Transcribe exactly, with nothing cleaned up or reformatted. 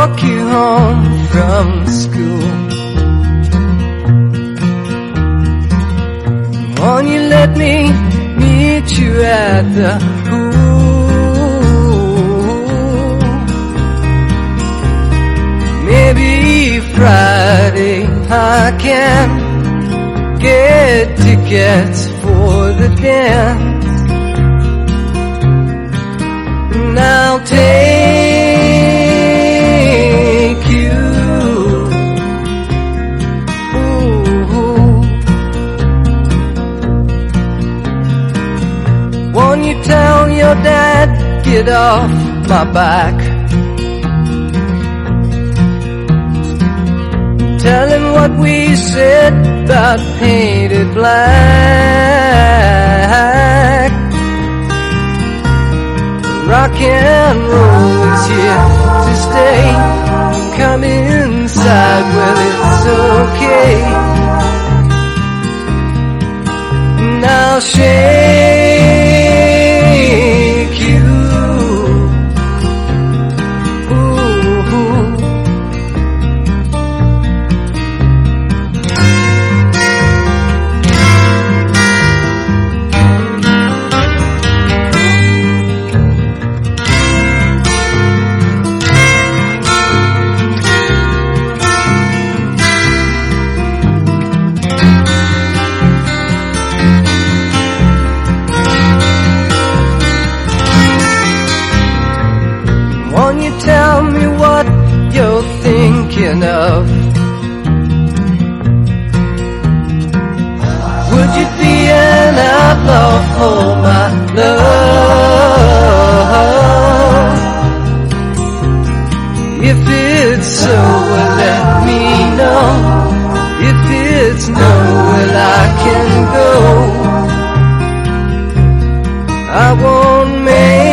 walk you home from school. Won't you let me meet you at the pool? Maybe Friday I can get tickets for the dance, and I'll take you. Ooh. Won't you tell your dad, get off my back? Tell him what we said about painted black. Rock and roll is here to stay. Come inside, well, it's okay. And I'll shake you. Won't you tell me what you're thinking of? Would you be an outlaw for my love? If it's so, well, let me know. If it's no, well, I can go. I won't make